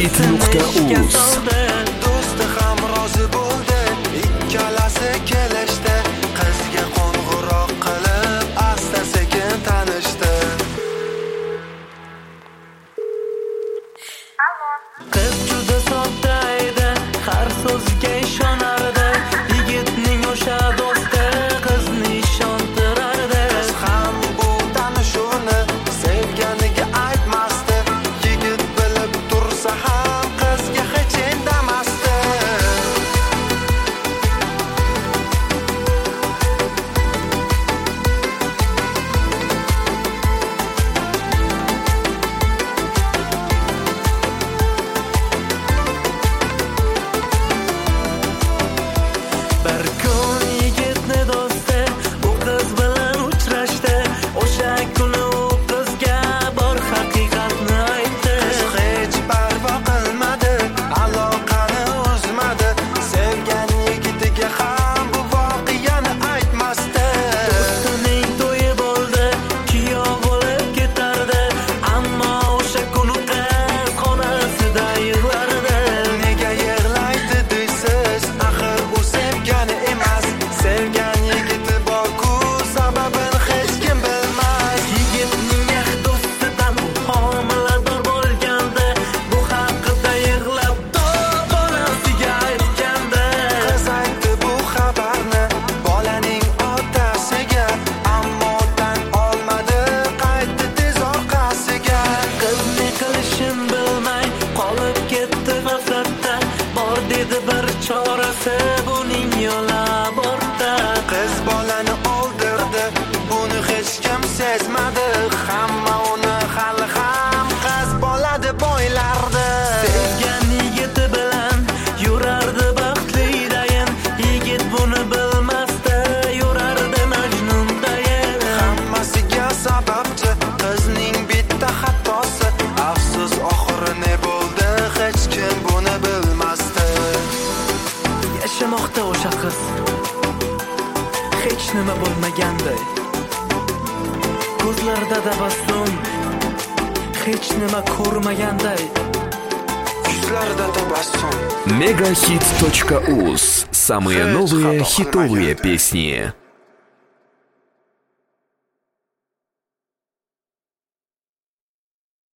megahit.uz. Do'sti ham rozi bo'ldi, ikkalasi kelishdi, qizga qo'ng'iroq qilib asta sekin tanishdi. Qiz juda sodda edi, har so'ziga ishonardi. Yigitning o'sha do'sti qizni ishontirardi. Qiz ham bu tanishuvni sevganiga aytmasdi. Yigit bilib tursa ham qizga hech indamasdi. Bir kun yigitni do'sti bu qiz bilan uchrashdi. O'sha kuni u qizga bor haqiqatni aytdi. Qiz hech parvo qilmadi, aloqani uzmadi. Sevgan yigitiga ham bu voqeani aytmasdi. Do'stining to'yi bo'ldi, kuyov bo'lib ketardi. Ammo o'sha kuni qiz xonasida yig'lardi. Nega yig'laydi deysiz? Axir u sevgani emas. Sevgan yigiti bor-ku, sababini hech kim bilmas. Yigitning do'stidan homilador bo'lgandi. Bu haqida yig'lab bolasiga aytgandi. Qiz aytdi bu xabarni bolaning otasiga, ammo tan olmadi, qaytdi tez orqasiga. Qiz ne qilishini bilmay qolib ketdi g'aflatda. Bor dedi bir chorasi, buning yo'li abortda. Qiz bolani o'ldirdi, buni hech kim sezmadi. Hamma uni hali ham qiz bola deb o'ylardi. Sevgan yigiti bilan yurardi baxtlidayin. Yigit buni bilmasdi, yurardi majnundayin. Hammasiga sababchi qizning bitta xatosi. Afsus, oxiri ne bo'ldi, hech kim buni bilmasdi. Yashamoqda o'sha qiz hech nima bo'lmaganday. Ko'zlarida tabassum hech nima ko'rmaganday. Yuzlarida tabassum. megahit.uz. Самые новые хитовые песни.